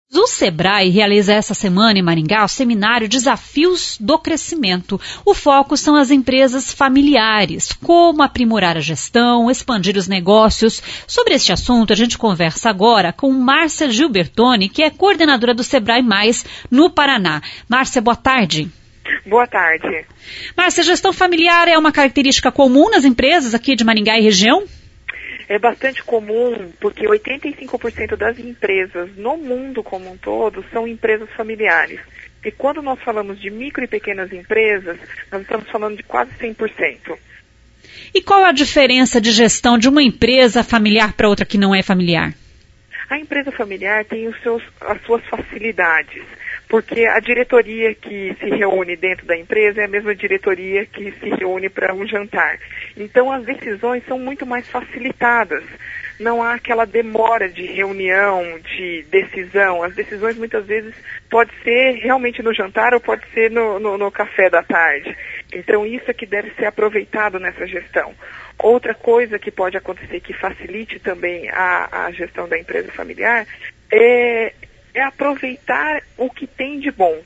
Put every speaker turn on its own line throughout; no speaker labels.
O Sebrae realiza essa semana em Maringá o seminário Desafios do Crescimento. O foco são as empresas familiares, como aprimorar a gestão, expandir os negócios. Sobre este assunto, a gente conversa agora com Márcia Gilbertoni, que é coordenadora do Sebrae Mais no Paraná. Márcia, boa tarde.
Boa tarde.
Márcia, gestão familiar é uma característica comum nas empresas aqui de Maringá e região?
É bastante comum, porque 85% das empresas no mundo como um todo são empresas familiares. E quando nós falamos de micro e pequenas empresas, nós estamos falando de quase 100%.
E qual a diferença de gestão de uma empresa familiar para outra que não é familiar?
A empresa familiar tem as suas facilidades, porque a diretoria que se reúne dentro da empresa é a mesma diretoria que se reúne para um jantar. Então as decisões são muito mais facilitadas. Não há aquela demora de reunião, de decisão. As decisões muitas vezes pode ser realmente no jantar ou pode ser no café da tarde. Então isso é que deve ser aproveitado nessa gestão. Outra coisa que pode acontecer que facilite também a gestão da empresa familiar é aproveitar o que tem de bom.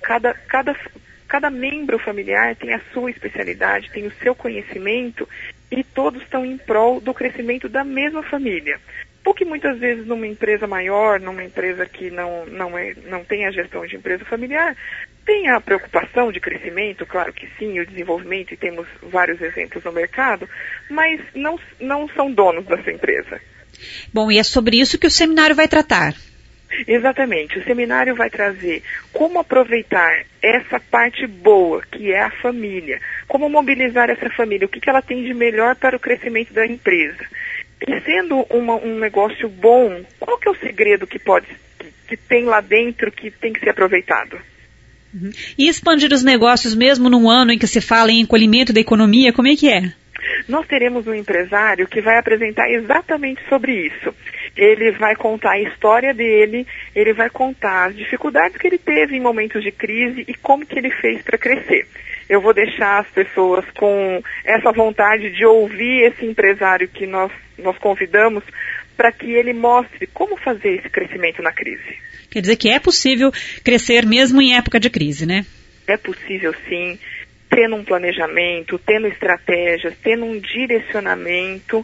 Cada membro familiar tem a sua especialidade, tem o seu conhecimento e todos estão em prol do crescimento da mesma família. Porque muitas vezes numa empresa maior, numa empresa que não tem a gestão de empresa familiar, tem a preocupação de crescimento, claro que sim, o desenvolvimento, e temos vários exemplos no mercado, mas não são donos dessa empresa.
Bom, e é sobre isso que o seminário vai tratar.
Exatamente. O seminário vai trazer como aproveitar essa parte boa, que é a família, como mobilizar essa família, o que ela tem de melhor para o crescimento da empresa. E sendo um negócio bom, qual que é o segredo que tem lá dentro que tem que ser aproveitado?
Uhum. E expandir os negócios mesmo num ano em que se fala em encolhimento da economia, como é que é?
Nós teremos um empresário que vai apresentar exatamente sobre isso. Ele vai contar a história dele, ele vai contar as dificuldades que ele teve em momentos de crise e como que ele fez para crescer. Eu vou deixar as pessoas com essa vontade de ouvir esse empresário que nós convidamos para que ele mostre como fazer esse crescimento na crise.
Quer dizer que é possível crescer mesmo em época de crise, né?
É possível sim, tendo um planejamento, tendo estratégias, tendo um direcionamento,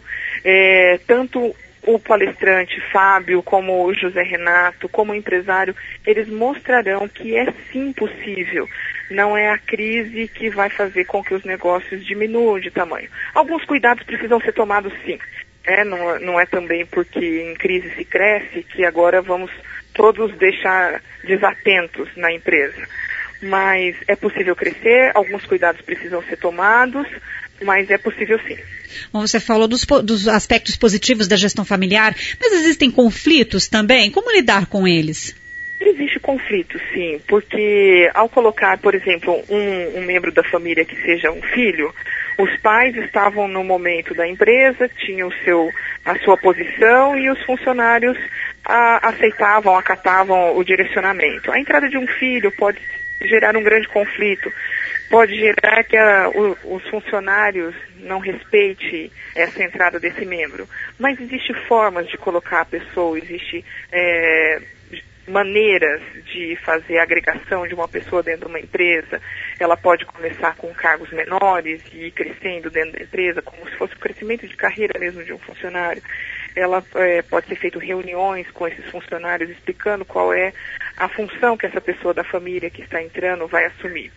tanto o palestrante Fábio, como o José Renato, como o empresário, eles mostrarão que é sim possível. Não é a crise que vai fazer com que os negócios diminuam de tamanho. Alguns cuidados precisam ser tomados sim. Não é também porque em crise se cresce que agora vamos todos deixar desatentos na empresa. Mas é possível crescer, alguns cuidados precisam ser tomados, mas é possível sim.
Bom, você falou dos aspectos positivos da gestão familiar, mas existem conflitos também? Como lidar com eles?
Existe conflito, sim, porque ao colocar, por exemplo, um membro da família que seja um filho, os pais estavam no momento da empresa, tinham a sua posição e os funcionários acatavam o direcionamento. A entrada de um filho pode gerar um grande conflito, pode gerar que os funcionários não respeitem essa entrada desse membro. Mas existem formas de colocar a pessoa, existem maneiras de fazer a agregação de uma pessoa dentro de uma empresa. Ela pode começar com cargos menores e ir crescendo dentro da empresa, como se fosse o crescimento de carreira mesmo de um funcionário. Ela pode ser feito reuniões com esses funcionários explicando qual é a função que essa pessoa da família que está entrando vai assumir.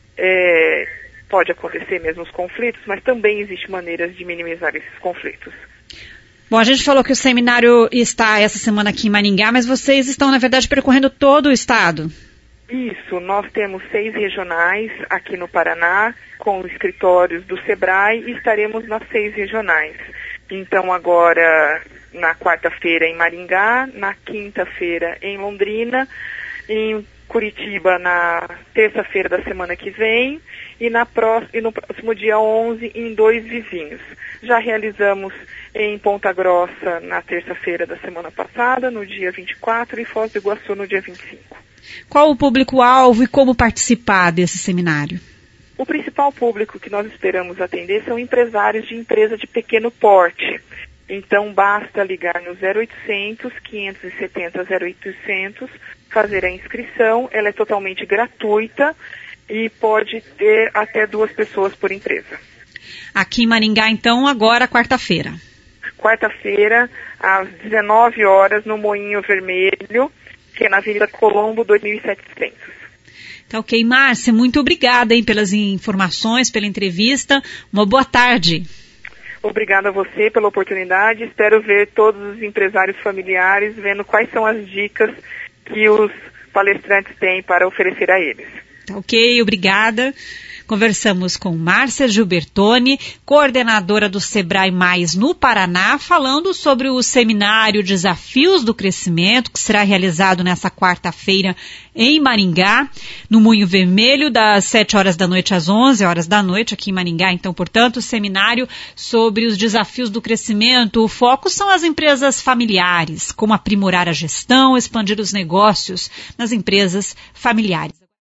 Pode acontecer mesmo os conflitos, mas também existem maneiras de minimizar esses conflitos.
Bom, a gente falou que o seminário está essa semana aqui em Maringá, mas vocês estão, na verdade, percorrendo todo o estado.
Isso, nós temos 6 regionais aqui no Paraná, com escritórios do Sebrae, e estaremos nas 6 regionais. Então, agora, na quarta-feira em Maringá, na quinta-feira em Londrina, em Curitiba na terça-feira da semana que vem e no próximo dia 11 em 2 vizinhos. Já realizamos em Ponta Grossa na terça-feira da semana passada, no dia 24, e Foz do Iguaçu no dia 25.
Qual o público-alvo e como participar desse seminário?
O principal público que nós esperamos atender são empresários de empresa de pequeno porte. Então, basta ligar no 0800 570 0800 fazer a inscrição, ela é totalmente gratuita e pode ter até 2 pessoas por empresa.
Aqui em Maringá, então, agora, quarta-feira.
Quarta-feira, às 19 horas, no Moinho Vermelho, que é na Avenida Colombo, 2700.
Tá ok, Márcia, muito obrigada pelas informações, pela entrevista. Uma boa tarde.
Obrigada a você pela oportunidade. Espero ver todos os empresários familiares vendo quais são as dicas que os palestrantes têm para oferecer a eles.
Tá ok, obrigada. Conversamos com Márcia Gilbertoni, coordenadora do Sebrae Mais no Paraná, falando sobre o seminário Desafios do Crescimento, que será realizado nessa quarta-feira em Maringá, no Moinho Vermelho, das 7 horas da noite às 11 horas da noite, aqui em Maringá. Então, portanto, o seminário sobre os desafios do crescimento. O foco são as empresas familiares, como aprimorar a gestão, expandir os negócios nas empresas familiares.